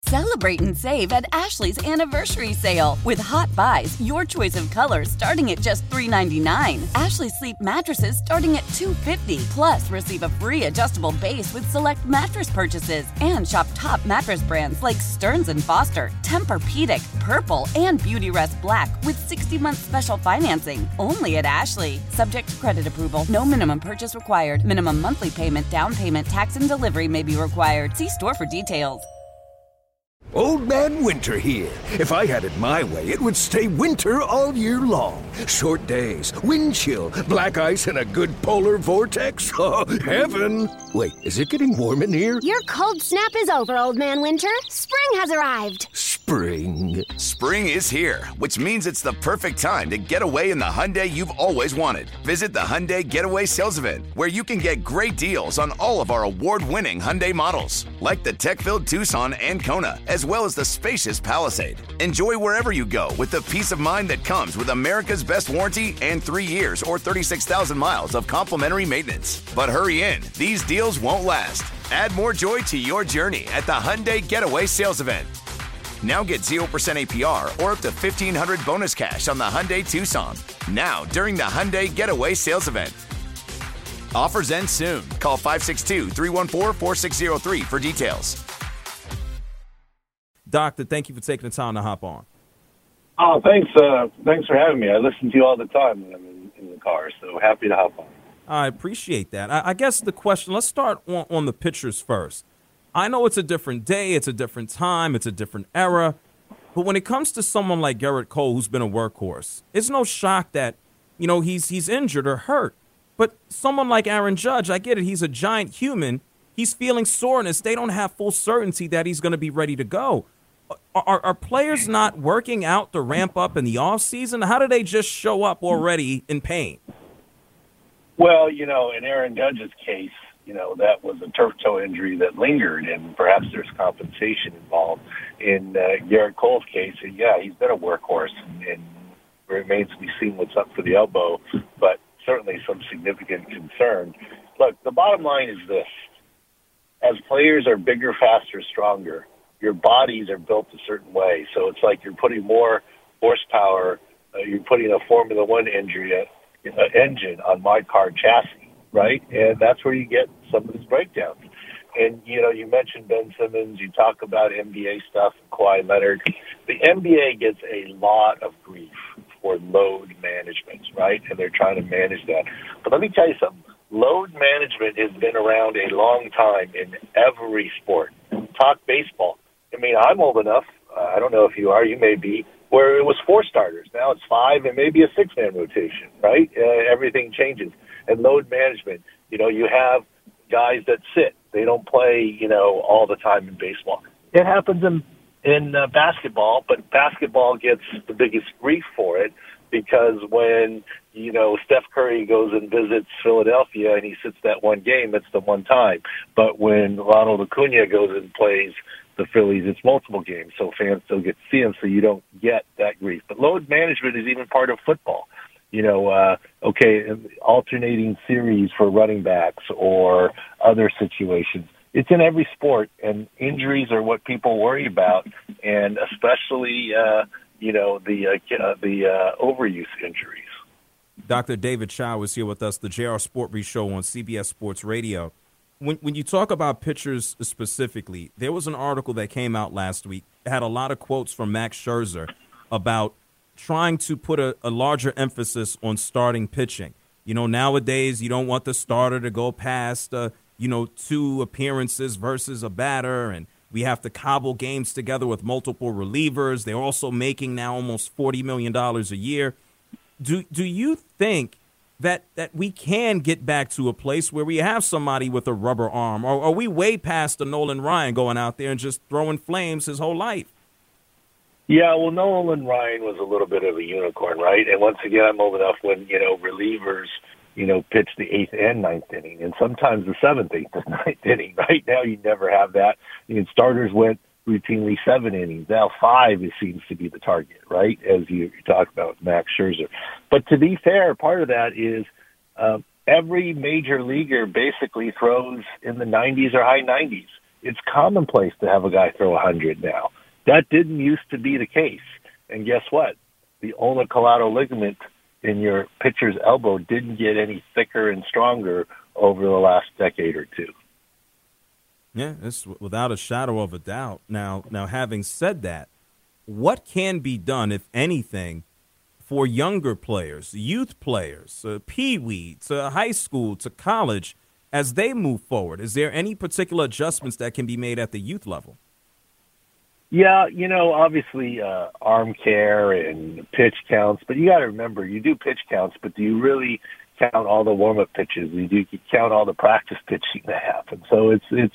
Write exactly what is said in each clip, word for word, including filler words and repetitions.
Celebrate and save at Ashley's Anniversary Sale. With Hot Buys, your choice of colors starting at just three ninety-nine. Ashley Sleep mattresses starting at two fifty. Plus, receive a free adjustable base with select mattress purchases. And shop top mattress brands like Stearns and Foster, Tempur-Pedic, Purple, and Beautyrest Black with sixty-month special financing. Only at Ashley. Subject to credit approval. No minimum purchase required. Minimum monthly payment, down payment, tax, and delivery may be required. See store for details. Old Man Winter here. If I had it my way, it would stay winter all year long. Short days, wind chill, black ice, and a good polar vortex. Oh, heaven. Wait, is it getting warm in here? Your cold snap is over, Old Man Winter. Spring has arrived. Spring. Spring is here, which means it's the perfect time to get away in the Hyundai you've always wanted. Visit the Hyundai Getaway Sales Event, where you can get great deals on all of our award-winning Hyundai models, like the tech-filled Tucson and Kona, as well as the spacious Palisade. Enjoy wherever you go with the peace of mind that comes with America's best warranty and three years or thirty-six thousand miles of complimentary maintenance. But hurry in, these deals won't last. Add more joy to your journey at the Hyundai Getaway Sales Event. Now get zero percent A P R or up to fifteen hundred dollars bonus cash on the Hyundai Tucson. Now, during the Hyundai Getaway Sales Event. Offers end soon. Call five six two, three one four, four six zero three for details. Doctor, thank you for taking the time to hop on. Oh, thanks. Uh, thanks for having me. I listen to you all the time when I'm in, in the car, so happy to hop on. I appreciate that. I, I guess the question, let's start on, on the pitchers first. I know it's a different day, it's a different time, it's a different era, but when it comes to someone like Gerrit Cole, who's been a workhorse, it's no shock that, you know, he's he's injured or hurt. But someone like Aaron Judge, I get it, he's a giant human. He's feeling soreness. They don't have full certainty that he's going to be ready to go. Are, are players not working out to ramp up in the offseason? How do they just show up already in pain? Well, you know, in Aaron Judge's case, you know, that was a turf toe injury that lingered, and perhaps there's compensation involved. In uh, Gerrit Cole's case, yeah, he's been a workhorse, and, and it remains to be seen what's up for the elbow, but certainly some significant concern. Look, the bottom line is this. As players are bigger, faster, stronger, your bodies are built a certain way. So it's like you're putting more horsepower, uh, you're putting a Formula One injury, uh, engine on my car chassis, right? And that's where you get some of these breakdowns. And, you know, you mentioned Ben Simmons, you talk about N B A stuff, Kawhi Leonard. The N B A gets a lot of grief for load management, right? And they're trying to manage that. But let me tell you something. Load management has been around a long time in every sport. Talk baseball. I mean, I'm old enough, uh, I don't know if you are, you may be, where it was four starters. Now it's five and maybe a six-man rotation, right? Uh, everything changes. And load management, you know, you have guys that sit. They don't play, you know, all the time in baseball. It happens in, in uh, basketball, but basketball gets the biggest grief for it because when, you know, Steph Curry goes and visits Philadelphia and he sits that one game, it's the one time. But when Ronald Acuna goes and plays the Phillies, it's multiple games, so fans still get to see him, so you don't get that grief. But load management is even part of football. You know, uh, okay, alternating series for running backs or other situations. It's in every sport, and injuries are what people worry about, and especially, uh, you know, the uh, the uh, overuse injuries. Doctor David Chao is here with us, the J R Sport Brief Show on C B S Sports Radio. When when you talk about pitchers specifically, there was an article that came out last week. It had a lot of quotes from Max Scherzer about trying to put a, a larger emphasis on starting pitching. You know, nowadays you don't want the starter to go past, uh, you know, two appearances versus a batter, and we have to cobble games together with multiple relievers. They're also making now almost forty million dollars a year. Do do you think that that we can get back to a place where we have somebody with a rubber arm? Or are we way past the Nolan Ryan going out there and just throwing flames his whole life? Yeah, well, Nolan Ryan was a little bit of a unicorn, right? And once again, I'm old enough when, you know, relievers, you know, pitch the eighth and ninth inning, and sometimes the seventh, eighth, and ninth inning. Right now, you never have that. I mean, starters went routinely seven innings. Now five it seems to be the target, right, as you, you talk about Max Scherzer. But to be fair, part of that is uh, every major leaguer basically throws in the nineties or high nineties. It's commonplace to have a guy throw one hundred now. That didn't used to be the case. And guess what? The ulnar collateral ligament in your pitcher's elbow didn't get any thicker and stronger over the last decade or two. Yeah, it's without a shadow of a doubt. Now, now, having said that, what can be done, if anything, for younger players, youth players, uh, pee-wee, to high school, to college, as they move forward? Is there any particular adjustments that can be made at the youth level? Yeah, you know, obviously uh, arm care and pitch counts, but you got to remember, you do pitch counts, but do you really count all the warm-up pitches? You do you count all the practice pitching that happens. So it's it's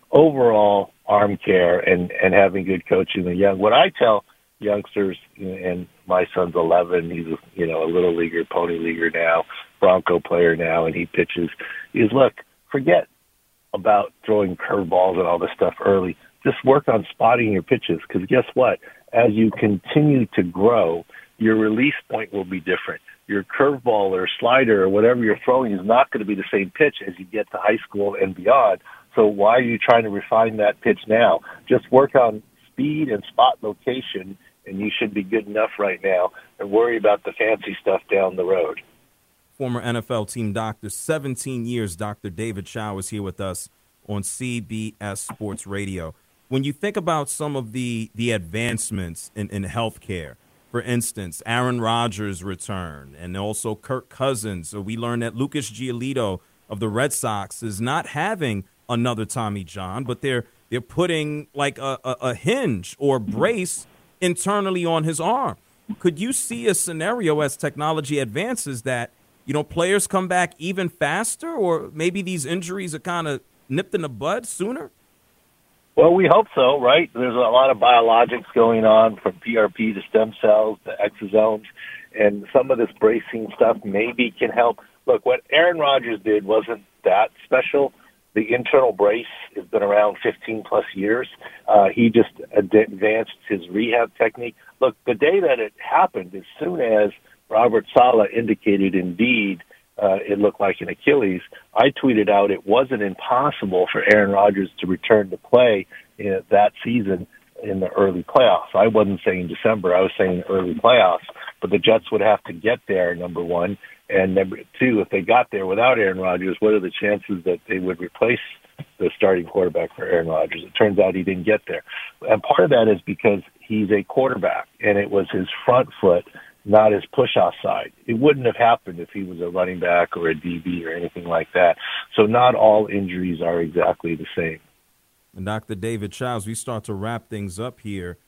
overall arm care and, and having good coaching the young. What I tell youngsters, and my son's eleven, he's, you know, a little leaguer, pony leaguer now, Bronco player now, and he pitches, is look, forget about throwing curveballs and all this stuff early. Just work on spotting your pitches, because guess what? As you continue to grow, your release point will be different. Your curveball or slider or whatever you're throwing is not going to be the same pitch as you get to high school and beyond. So why are you trying to refine that pitch now? Just work on speed and spot location, and you should be good enough right now, and worry about the fancy stuff down the road. Former N F L team doctor, seventeen years, Doctor David Chao is here with us on C B S Sports Radio. When you think about some of the, the advancements in, in healthcare, for instance, Aaron Rodgers' return, and also Kirk Cousins. So we learned that Lucas Giolito of the Red Sox is not having another Tommy John, but they're they're putting like a, a, a hinge or brace internally on his arm. Could you see a scenario as technology advances that, you know, players come back even faster, or maybe these injuries are kind of nipped in the bud sooner? Well, we hope so, right? There's a lot of biologics going on, from P R P to stem cells to exosomes, and some of this bracing stuff maybe can help. Look, what Aaron Rodgers did wasn't that special. The internal brace has been around fifteen plus years. Uh, he just advanced his rehab technique. Look, the day that it happened, as soon as Robert Saleh indicated indeed Uh, it looked like an Achilles, I tweeted out it wasn't impossible for Aaron Rodgers to return to play in that season in the early playoffs. I wasn't saying December. I was saying early playoffs. But the Jets would have to get there, number one. And number two, if they got there without Aaron Rodgers, what are the chances that they would replace the starting quarterback for Aaron Rodgers? It turns out he didn't get there. And part of that is because he's a quarterback, and it was his front foot, not his push-off side. It wouldn't have happened if he was a running back or a D B or anything like that. So not all injuries are exactly the same. And Doctor David Chao, as we start to wrap things up here,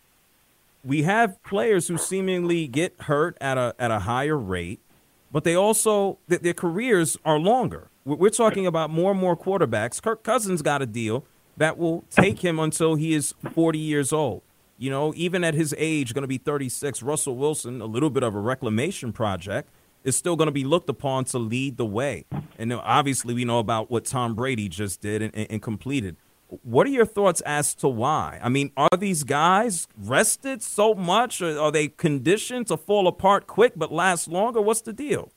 we have players who seemingly get hurt at a at a higher rate, but they also, their careers are longer. We're talking about more and more quarterbacks. Kirk Cousins got a deal that will take him until he is forty years old. You know, even at his age, going to be thirty-six, Russell Wilson, a little bit of a reclamation project, is still going to be looked upon to lead the way. And obviously we know about what Tom Brady just did and, and completed. What are your thoughts as to why? I mean, are these guys rested so much, or are they conditioned to fall apart quick but last longer? What's the deal?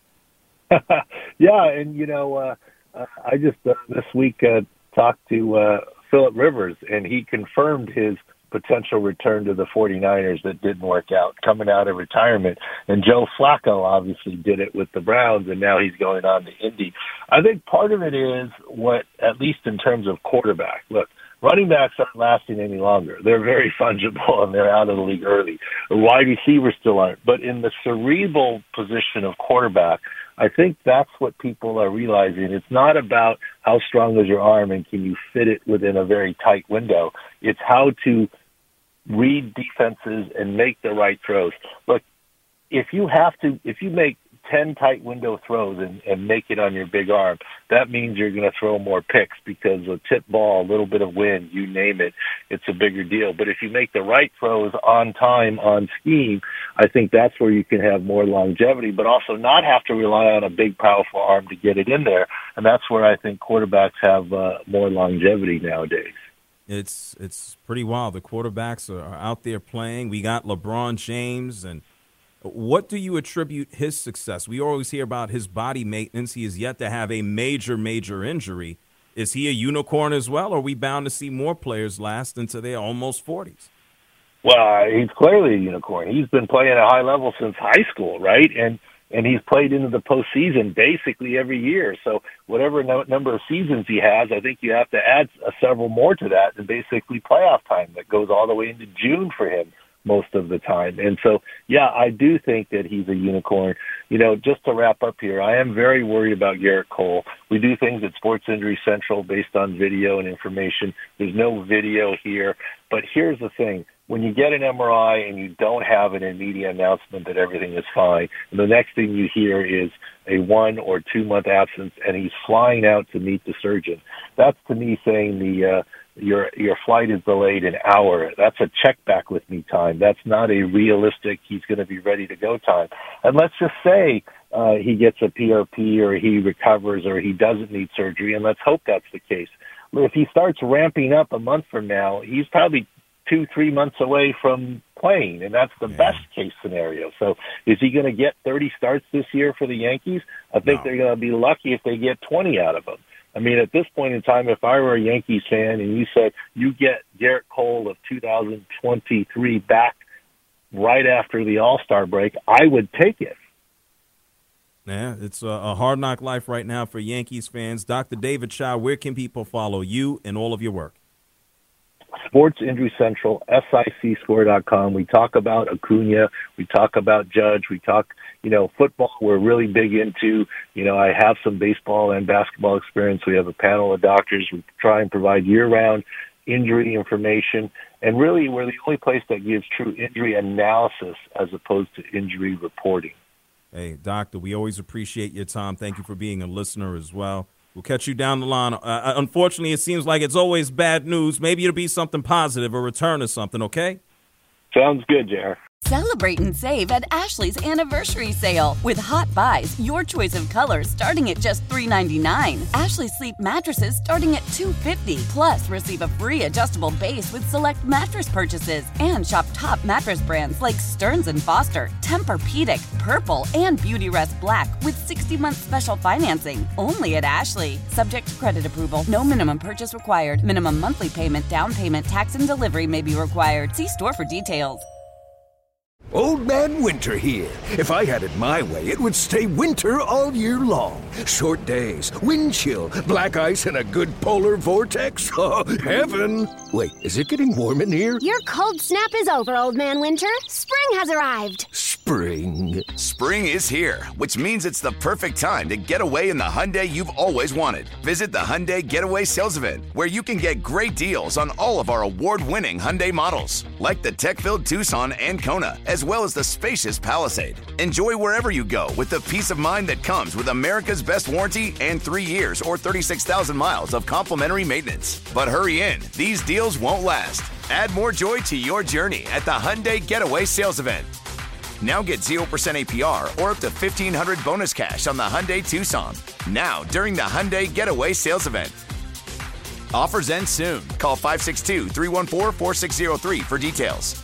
Yeah, and, you know, uh, uh, I just uh, this week uh, talked to uh, Phillip Rivers, and he confirmed his potential return to the 49ers that didn't work out, coming out of retirement. And Joe Flacco obviously did it with the Browns, and now he's going on to Indy. I think part of it is what, at least in terms of quarterback, look, running backs aren't lasting any longer. They're very fungible, and they're out of the league early. The wide receivers still aren't. But in the cerebral position of quarterback, I think that's what people are realizing. It's not about how strong is your arm and can you fit it within a very tight window. It's how to read defenses and make the right throws. Look, if you have to, if you make ten tight window throws and, and make it on your big arm, that means you're going to throw more picks, because a tip ball, a little bit of wind, you name it, it's a bigger deal. But if you make the right throws on time, on scheme, I think that's where you can have more longevity, but also not have to rely on a big, powerful arm to get it in there. And that's where I think quarterbacks have uh, more longevity nowadays. It's it's pretty wild. The quarterbacks are, are out there playing. We got LeBron James. And what do you attribute his success? We always hear about his body maintenance. He is yet to have a major, major injury. Is he a unicorn as well, or are we bound to see more players last into their almost forties? Well, he's clearly a unicorn. He's been playing at a high level since high school, right? And and he's played into the postseason basically every year. So whatever no, number of seasons he has, I think you have to add uh, several more to that, and basically playoff time that goes all the way into June for him most of the time. And so, yeah, I do think that he's a unicorn. You know, just to wrap up here, I am very worried about Gerrit Cole. We do things at Sports Injury Central based on video and information. There's no video here. But here's the thing. When you get an M R I and you don't have an immediate announcement that everything is fine, and the next thing you hear is a one or two month absence and he's flying out to meet the surgeon, that's to me saying the uh, your your flight is delayed an hour. That's a check back with me time. That's not a realistic he's going to be ready to go time. And let's just say uh, he gets a P R P or he recovers or he doesn't need surgery, and let's hope that's the case. If he starts ramping up a month from now, he's probably two, three months away from playing, and that's the yeah. best case scenario. So is he going to get thirty starts this year for the Yankees? I think no. they're going to be lucky if they get twenty out of him. I mean, at this point in time, if I were a Yankees fan and you said you get Gerrit Cole of two thousand twenty-three back right after the All-Star break, I would take it. Yeah, it's a, a hard knock life right now for Yankees fans. Doctor David Shaw, where can people follow you and all of your work? Sports Injury Central, S I C score dot com. We talk about Acuna. We talk about Judge. We talk, you know, football we're really big into. You know, I have some baseball and basketball experience. We have a panel of doctors. We try and provide year-round injury information. And really, we're the only place that gives true injury analysis as opposed to injury reporting. Hey, Doctor, we always appreciate your time. Thank you for being a listener as well. We'll catch you down the line. Uh, unfortunately, it seems like it's always bad news. Maybe it'll be something positive, a return or something, okay? Sounds good, J R. Celebrate and save at Ashley's Anniversary Sale. With Hot Buys, your choice of colors starting at just three ninety-nine. Ashley Sleep mattresses starting at two fifty. Plus, receive a free adjustable base with select mattress purchases. And shop top mattress brands like Stearns and Foster, Tempur-Pedic, Purple, and Beautyrest Black with sixty-month special financing. Only at Ashley. Subject to credit approval. No minimum purchase required. Minimum monthly payment, down payment, tax, and delivery may be required. See store for details. Old Man Winter here. If I had it my way, it would stay winter all year long. Short days, wind chill, black ice, and a good polar vortex. Oh, heaven. Wait, is it getting warm in here? Your cold snap is over, Old Man Winter. Spring has arrived. Spring. Spring is here, which means it's the perfect time to get away in the Hyundai you've always wanted. Visit the Hyundai Getaway Sales Event, where you can get great deals on all of our award-winning Hyundai models, like the tech-filled Tucson and Kona, as well as the spacious Palisade. Enjoy wherever you go with the peace of mind that comes with America's best warranty and three years or thirty-six thousand miles of complimentary maintenance. But hurry in, these deals won't last. Add more joy to your journey at the Hyundai Getaway Sales Event. Now get zero percent A P R or up to fifteen hundred dollars bonus cash on the Hyundai Tucson. Now, during the Hyundai Getaway Sales Event. Offers end soon. Call five six two, three one four, four six zero three for details.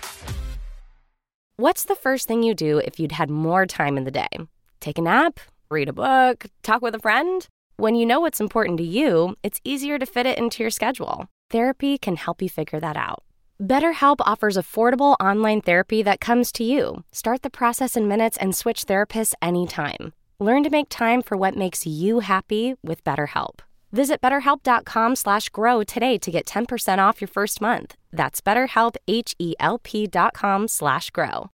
What's the first thing you do if you'd had more time in the day? Take a nap? Read a book? Talk with a friend? When you know what's important to you, it's easier to fit it into your schedule. Therapy can help you figure that out. BetterHelp offers affordable online therapy that comes to you. Start the process in minutes and switch therapists anytime. Learn to make time for what makes you happy with BetterHelp. Visit betterhelp.com slash grow today to get ten percent off your first month. That's betterhelp, H E L P dot com slash grow.